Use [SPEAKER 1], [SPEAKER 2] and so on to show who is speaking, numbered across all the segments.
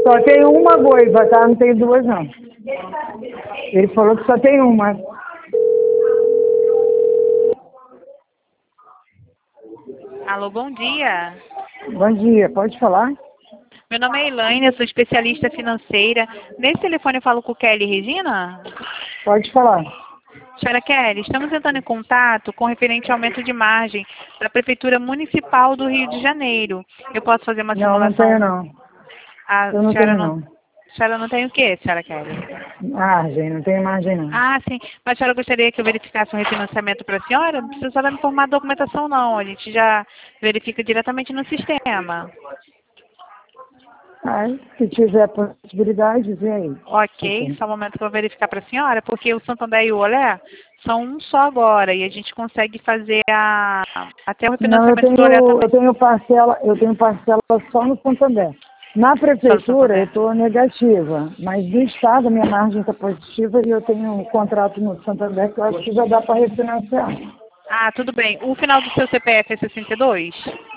[SPEAKER 1] Só tem uma Goiva, tá? Não tem duas, não. Ele falou que só tem uma.
[SPEAKER 2] Alô, bom dia.
[SPEAKER 1] Bom dia, pode falar?
[SPEAKER 2] Meu nome é Elaine, eu sou especialista financeira. Nesse telefone eu falo com o Kelly Regina?
[SPEAKER 1] Pode falar.
[SPEAKER 2] Senhora Kelly, estamos entrando em contato com referente ao aumento de margem da Prefeitura Municipal do Rio de Janeiro. Eu posso fazer uma
[SPEAKER 1] Não, não
[SPEAKER 2] simulação?
[SPEAKER 1] tenho, não.
[SPEAKER 2] A
[SPEAKER 1] Eu não
[SPEAKER 2] senhora
[SPEAKER 1] tenho,
[SPEAKER 2] não,
[SPEAKER 1] não.
[SPEAKER 2] a senhora não tem o quê, senhora Kelly?
[SPEAKER 1] Margem, não tenho margem, não.
[SPEAKER 2] Ah, sim. Mas a senhora gostaria que eu verificasse um refinanciamento para a senhora? Não precisa só me informar a documentação, não. A gente já verifica diretamente no sistema.
[SPEAKER 1] Ai, se tiver possibilidade, vê aí.
[SPEAKER 2] Ok, só um momento que eu vou verificar para a senhora, porque o Santander e o Olé são um só agora e a gente consegue fazer até o
[SPEAKER 1] Não,
[SPEAKER 2] refinanciamento do Olé também.
[SPEAKER 1] eu tenho parcela só no Santander. Na
[SPEAKER 2] Só no
[SPEAKER 1] prefeitura eu
[SPEAKER 2] Santander.
[SPEAKER 1] estou negativa, mas do estado a minha margem está positiva e eu tenho um contrato no Santander que eu acho que já dá para refinanciar.
[SPEAKER 2] Ah, tudo bem. O final do seu CPF é 62?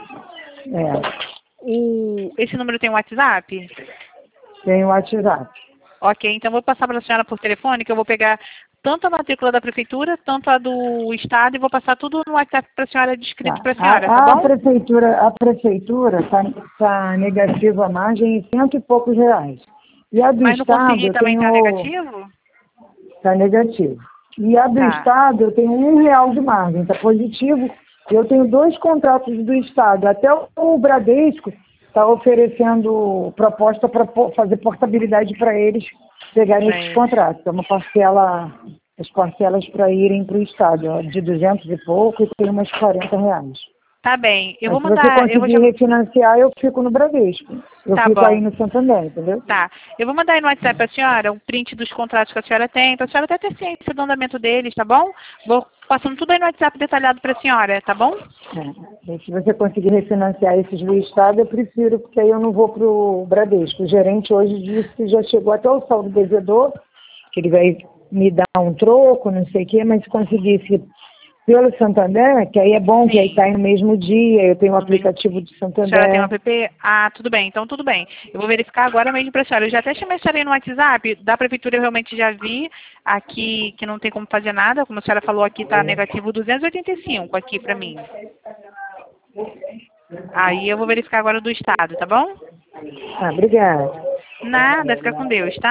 [SPEAKER 1] É,
[SPEAKER 2] Esse número tem WhatsApp?
[SPEAKER 1] tenho WhatsApp.
[SPEAKER 2] Ok, então vou passar para a senhora por telefone, que eu vou pegar tanto a matrícula da prefeitura, tanto a do estado, e vou passar tudo no WhatsApp para a senhora,
[SPEAKER 1] Tá.
[SPEAKER 2] descrito para a senhora, tá
[SPEAKER 1] A
[SPEAKER 2] bom?
[SPEAKER 1] prefeitura está negativa a margem em cento e poucos reais. E a do
[SPEAKER 2] Mas no
[SPEAKER 1] estado
[SPEAKER 2] conseguir
[SPEAKER 1] eu
[SPEAKER 2] também tá
[SPEAKER 1] tenho.
[SPEAKER 2] negativo?
[SPEAKER 1] Está negativo. E a do
[SPEAKER 2] Tá.
[SPEAKER 1] estado eu tenho R$ 1 de margem, está positivo. Eu tenho 2 contratos do estado. Até o Bradesco está oferecendo proposta para fazer portabilidade para eles pegarem esses
[SPEAKER 2] Bem,
[SPEAKER 1] contratos. É uma parcela, as parcelas para irem para o estado, ó, de 200 e pouco, e tem umas R$ 40.
[SPEAKER 2] tá bem. Eu
[SPEAKER 1] Mas
[SPEAKER 2] vou
[SPEAKER 1] se você
[SPEAKER 2] mandar, eu vou
[SPEAKER 1] conseguir refinanciar, eu fico no Bradesco. Eu
[SPEAKER 2] tá
[SPEAKER 1] fico aí
[SPEAKER 2] bom.
[SPEAKER 1] no Santander, entendeu?
[SPEAKER 2] Tá. Eu vou mandar aí no WhatsApp para a senhora um print dos contratos que a senhora tem, para a senhora até ter ciência do andamento deles, tá bom? Vou passando tudo aí no WhatsApp detalhado para a senhora, tá bom?
[SPEAKER 1] É. E se você conseguir refinanciar esses do estado, eu prefiro, porque aí eu não vou para o Bradesco. O gerente hoje disse que já chegou até o saldo devedor, que ele vai me dar um troco, não sei o quê, mas se conseguisse pelo Santander, que aí é bom, que aí
[SPEAKER 2] Sim.
[SPEAKER 1] está no mesmo dia, eu tenho o
[SPEAKER 2] No mesmo.
[SPEAKER 1] aplicativo do
[SPEAKER 2] A senhora tem um
[SPEAKER 1] Santander.
[SPEAKER 2] app? Ah, tudo bem, então tudo bem. Eu vou verificar agora mesmo para a senhora. Eu já até chamei a senhora aí no WhatsApp, da prefeitura eu realmente já vi aqui que não tem como fazer nada, como a senhora falou aqui, está negativo 285 aqui para mim. Aí eu vou verificar agora do estado, tá bom?
[SPEAKER 1] Ah, obrigada.
[SPEAKER 2] Nada, fica com Deus, tá?